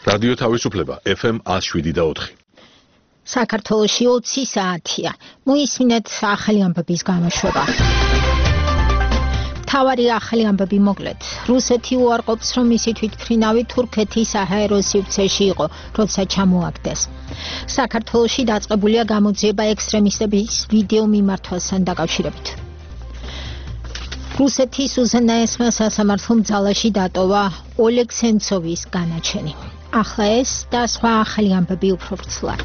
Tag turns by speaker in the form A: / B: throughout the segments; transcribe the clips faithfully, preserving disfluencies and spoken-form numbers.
A: რადიო თავისუფლება ეფ ემ one oh seven და four.
B: საქართველოში ოცი საათია. მოისმინეთ ახალი ამბების გამოშვება. თავარი ახალი ამბები მოკლედ. რუსეთი უარყოფს, რომ მისი თვითმფრინავი თურქეთის საჰაერო სივრცეში იყო, როცა ჩამოაგდეს. საქართველოში დაწყებულია გამოძიება ექსტრემისტების ვიდეო მიმართვასთან დაკავშირებით. რუსეთის უზენაესმა სასამართლომ ძალაში დატოვა ოლეგ სენცოვის განაჩენი. ახლა ეს და სხვა ახალი ამბები უფრო ვრცლად.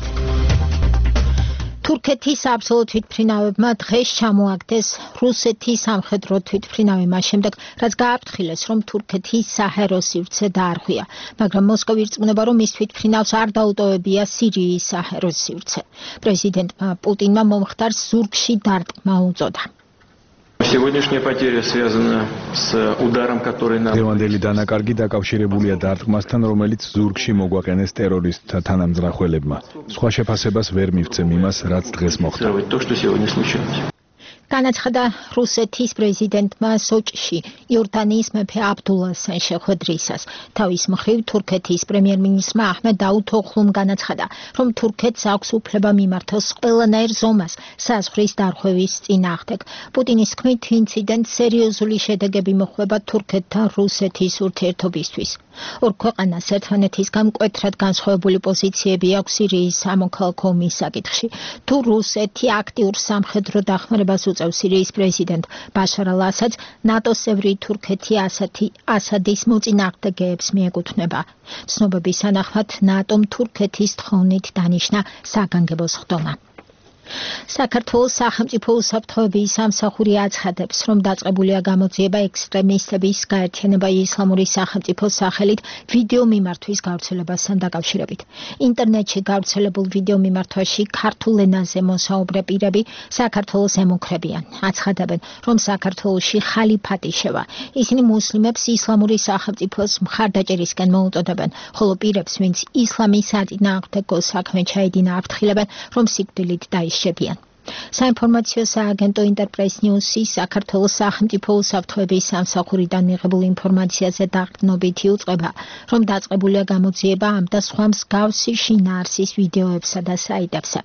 B: თურქეთის აბსოლუტ თვითმფრინავებმა დღეს ჩამოაგდეს რუსეთის სამხედრო თვითმფრინავი მას შემდეგ, რაც გააფრთხილეს, რომ თურქეთის საჰაერო სივრცე დაარღვია, მაგრამ მოსკოვი ირწმუნება, რომ მის თვითმფრინავს არ დაუტოვებია სირიის საჰაერო სივრცე. პრეზიდენტმა პუტინმა მომხდარს ზურგში დარტყმა უწოდა.
C: Сегодняшняя потеря связана с ударом, который нам...
D: Დღევანდელი დანაკარგი დაკავშირებულია დარტყმასთან, რომელიც ზურგში მოგვაყენეს ტერორისტთა თანამძრახველებმა. სხვა შეფასებას ვერ მივცემ იმას, რაც დღეს მოხდა.
C: То, что сегодня случилось.
B: განაცხადა რუსეთის პრეზიდენტმა სოჭში იორდანიის მეფე აბდულასთან შეხვედრისას. თავის მხრივ თურქეთის პრემიერ-მინისტრმა აჰმედ დაუთოღლუმ განაცხადა, რომ თურქეთს აქვს უფლება მიმართოს ყველანაირ ზომას საზღვრის დარღვევის წინააღმდეგ. პუტინის თქმით, ინციდენტს სერიოზული შედეგები მოჰყვება თურქეთთან რუსეთის ურთიერთობისთვის. ორ ქვეყანას ერთმანეთისგან მკვეთრად განსხვავებული პოზიციები აქვს სირიის სამოქალაქო ომის საკითხში. თუ რუსეთი აქტიურ სამხედრო დახმარებას უწევს სირიის პრეზიდენტ ბაშარ ალ-ასადს, ნატოს წევრი თურქეთი ასათი ასადის მოწინააღმდეგეებს მიეკუთვნება. ცნობების თანახმად ნატომ თურქეთის თხოვნით დანიშნა საგანგებო სხდომა. საქართველოს სახელმწიფო უსაფრთხოების სამსახური აცხადებს, რომ დაწყებულია გამოძიება ექსტრემისტების გაერთიანება ისლამური სახელმწიფოს სახელით ვიდეო მიმართვის გავრცელებასთან დაკავშირებით. ინტერნეტში გავრცელებულ ვიდეო მიმართვაში ქართულ ენაზე მოსაუბრე პირები საქართველოს ემუქრებიან. აცხადებენ, რომ საქართველოში ხალიფატი შევა. ისინი მუსლიმებს ისლამური სახელმწიფოს მხარდაჭერისკენ მოუწოდებენ, ხოლო პირებს, ვინც ისლამის საწინააღმდეგო საქმე ჩაედინა, აფრთხილებენ, რომ სიკვდილით დაიშ შეპიან. საინფორმაციო სააგენტო ინტერპრეს ნიუსის საქართველოს სახელმწიფო უსაფრთხოების სამსახურიდან მიღებულ ინფორმაციაზე დაყრდნობითი უწყება, რომ დაწყებულია გამოძიება ამ და სხვა მსგავსი შინაარსის ვიდეოებსა და საიტებზე.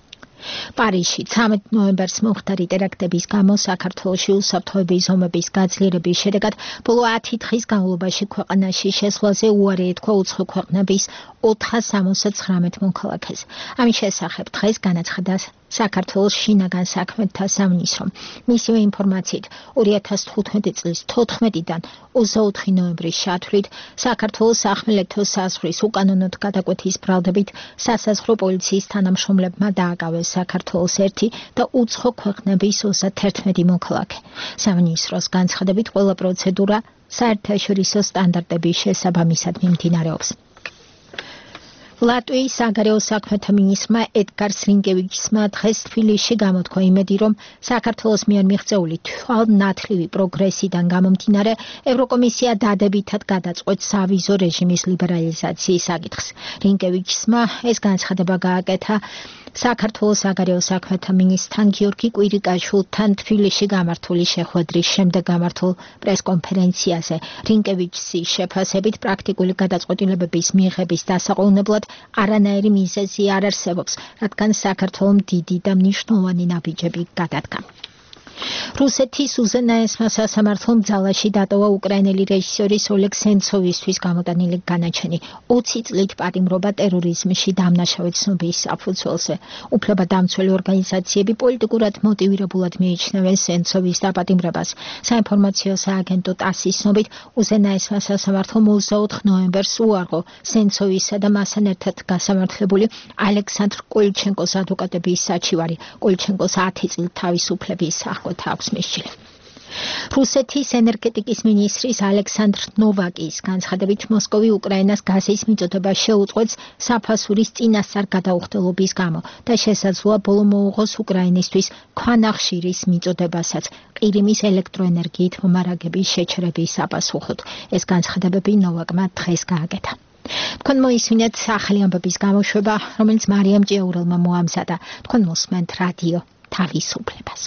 B: პარიზში ცამეტ ნოემბერს მომხდარი ტერაქტების გამო საქართველოში უსაფრთხოების ზომების გაძლიერების შედეგად ბოლო ათი დღის განმავლობაში ქვეყანაში შესვლაზე უარი ეთქვა უცხო ქვეყნების ოთხას სამოცდათვრამეტ მოქალაქეს. ამის შესახებ დღეს განაცხადა საქართველოს შინაგან საქმეთა სამინისტრომ. მისივე ინფორმაციით, ორი ათას თხუთმეტი წლის თოთხმეტიდან ოცდაოთხი ნოემბრის ჩათვლით საქართველოს სახმელეთო საზღვრის უკანონოდ გადაკვეთის ბრალდებით სასაზღვრო პოლიციის თანამშრომლებმა დააკავეს საქართველოს ერთი და უცხო ქვეყნების ოცდაათერთმეტი მოქალაქე. სამინისტროს განცხადებით ყველა პროცედურა საერთაშორისო სტანდარტების შესაბამისად მიმდინარეობს. ლატვიის საგარეო საქმეთა მინისტრმა ედგარ სრინკევიჩსმა დღეს თბილისში გამოთქვა იმედი, რომ საქართველოს მიერ მიღწეული თვალნათლივი პროგრესიდან გამომდინარე, ევროკომისია დადებითად გადაწყვეტს სავიზო რეჟიმის ლიბერალიზაციის საკითხს. რინკევიჩსმა ეს განცხადება გააკეთა საქართველოს საგარეო საქმეთა მინისტრთან გიორგი კვირიკაშვილთან თბილისში გამართული შეხვედრის შემდეგ გამართულ პრესკონფერენციაზე. რინკევიჩსის შეფასებით პრაქტიკული გადაწყვეტილებების მიღების დასაყრდნობად არანაირი მიზეზი არ არსებობს, რადგან საქართველომ დიდი და მნიშვნელოვანი ნაბიჯები გადადგა. რუსეთის უზენაესმა სასამართლომ ძალაში დატოვა უკრაინელი რეჟისორის ოლეგ სენცოვისთვის გამოტანილი განაჩენი ოცი წლით პატიმრობა ტერორიზმში დამნაშავე ცნობის საფუძველზე. უფლებადამცველი ორგანიზაციები პოლიტიკურად მოტივირებულად მიიჩნევენ სენცოვის დაპატიმრებას. საინფორმაციო სააგენტო ტასის ცნობით, უზენაესმა სასამართლომ ოცდაოთხ ნოემბერს უარყო სენცოვისა და მასთან ერთად გასამართლებული ალექსანდრ კოლჩენკოს ადვოკატების საჩივარი. კოლჩენკოს ათი წლით თავისუფლების აქვს მისჯილი. რუსეთის ენერგეტიკის მინისტრის ალექსანდრ ნოვაკის განცხადებით მოსკოვი უკრაინას გაზის მიწოდება შეუწყვეტს საფასურის წინასწარ გადაუხდელობის გამო და შესაძლოა ბოლო მოუღოს უკრაინისთვის ქვანახშირის მიწოდებასაც ყირიმის ელექტროენერგიით მომარაგების შეჩერების საპასუხოდ. ეს განცხადებები ნოვაკმა დღეს გააკეთა. თქვენ მოისმინეთ ახალი ამბების გამოშვება, რომელიც მარიამ ჭიაურელმა მოამზადა. თქვენ მოსმენთ რადიო თავისუფლებას.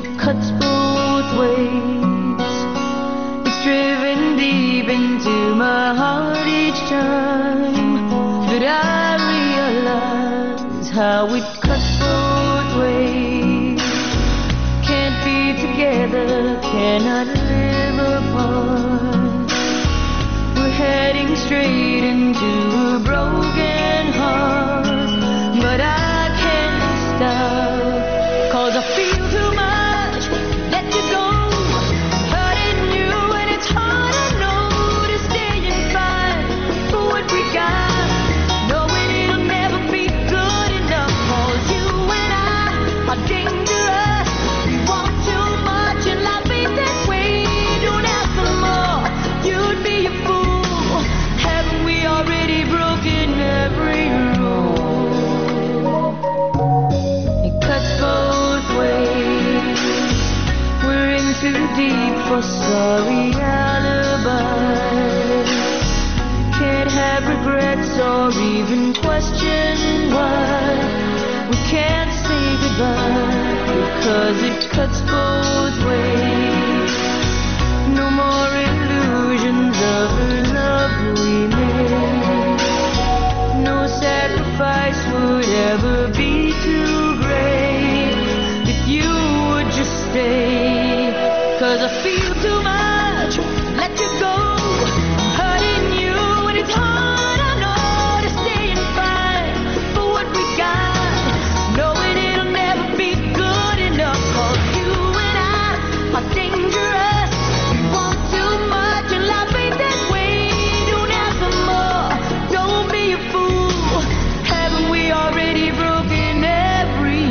E: it cuts both ways. It's driven deep into my heart each time that I realize how it cuts both ways. Can't be together, cannot live apart. We're heading straight into a broken heart, but I can't stop, 'cause I feel too much, let you go, hurting you, and it's hard, I know, to stay and fight for what we got, knowing it'll never be good enough, 'cause you and I are dangerous, we want too much, and life ain't that way, don't ask for more, you'd be a fool, haven't we already broken every rule? It cuts both ways, we're in too deep for sorry alibis, can't have regrets or even question why we can't say goodbye, because it cuts both ways. No more illusions of the love we made, no sacrifice would ever be too great if you would just stay, 'cause I feel too much, let you go, hurting you, and it's hard, I know, to stay and fight for what we got, knowing it'll never be good enough, 'cause you and I are dangerous, we want too much, and life ain't that way, don't ask for more, don't be a fool, haven't we already broken every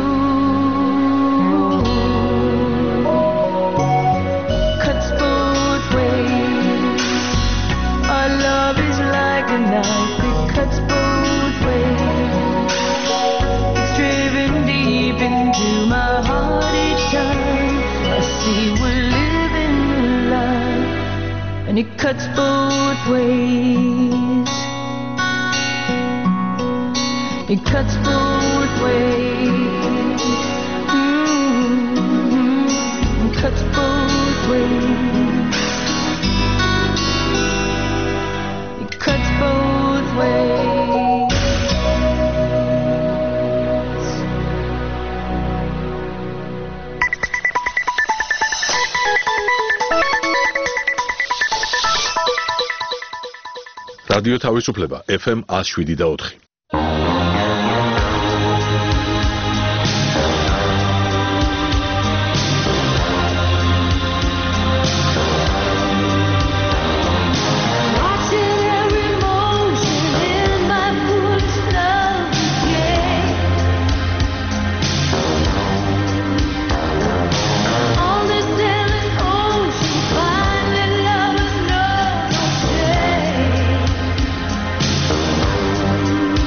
E: rule? Cuts both ways, our love is like a knife, it cuts both ways, it's driven deep into my heart each time I see we're living a lie, and it cuts both ways, it cuts both ways, mm-hmm. It cuts both ways, it cuts both ways.
A: რადიო თავისუფლება ეფ ემ one oh seven და four.
E: Watching every motion in my foolish love again. On this endless ocean, finding lovers know no shame.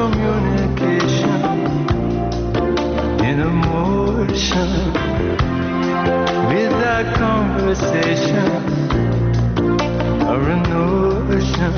F: communication in emotion without conversation or a notion.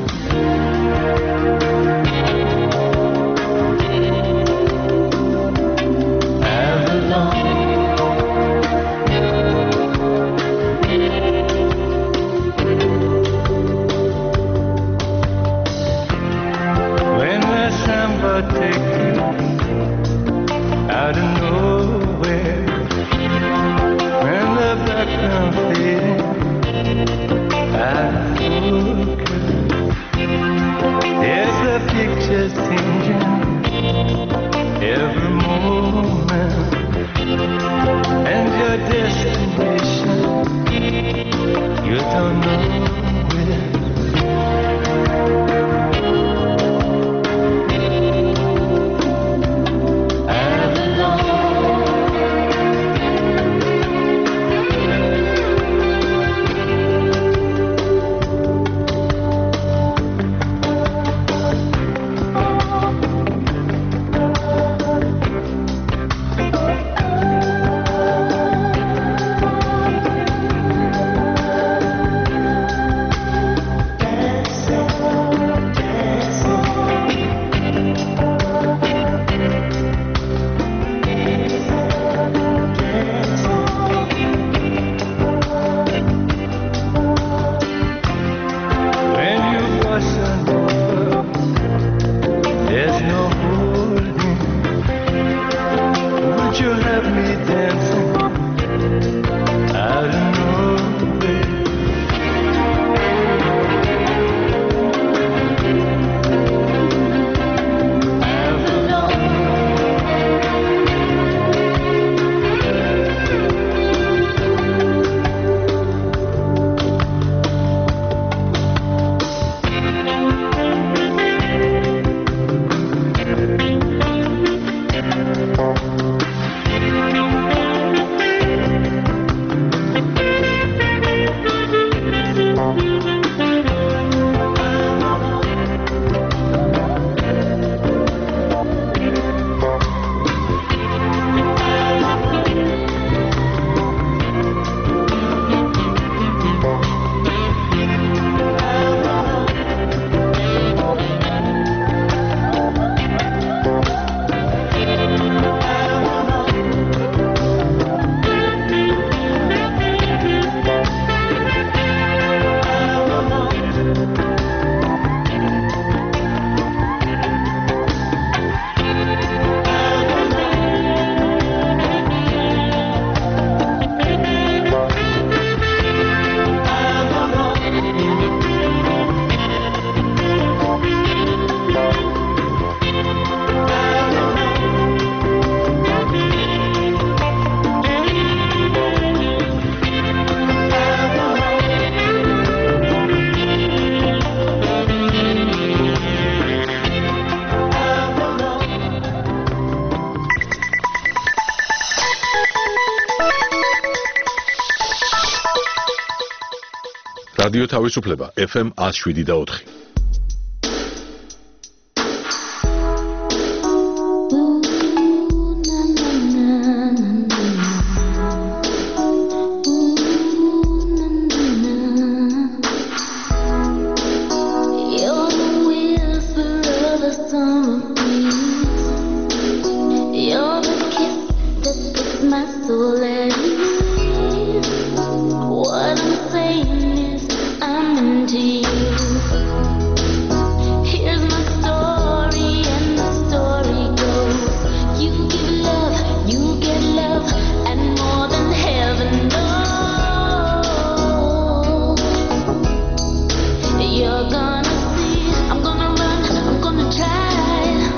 F: Take you out of nowhere when the background fading out of focus. There's the pictures changing every moment, and your destination you don't know where.
A: რადიო თავისუფლება ეფ ემ one oh seven და four.
E: You're gonna see, I'm gonna run, I'm gonna try.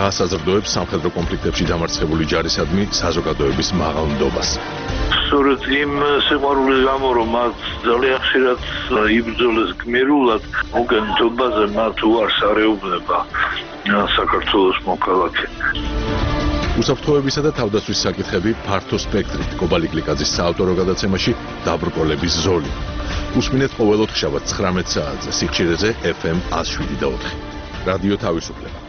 A: გაასაზრდოებს სამხედრო კონფლიქტებში დამარცხებული ჯარისადმი საზოგადოების მაღალ ნდობას.
G: სწორედ იმ სიყვარულის გამო, რომ მათ ძალიან ხშირად იბრძოლეს გმირულად, მოგენთობაზე მათ უარს არეუბნება საქართველოს მოქალაქე.
A: უსაფრთხოებისა და თავდაცვის საკითხები ფართო სპექტრით კობალი გლიკაძის საავტორო გადაცემაში დაბრკოლების ზოლი. უსმინეთ ყოველ ოთხშაბათს ცხრამეტ საათზე სიხშირეზე ეფ ემ ათს შვიდი და ოთხი. რადიო თავისუფლება.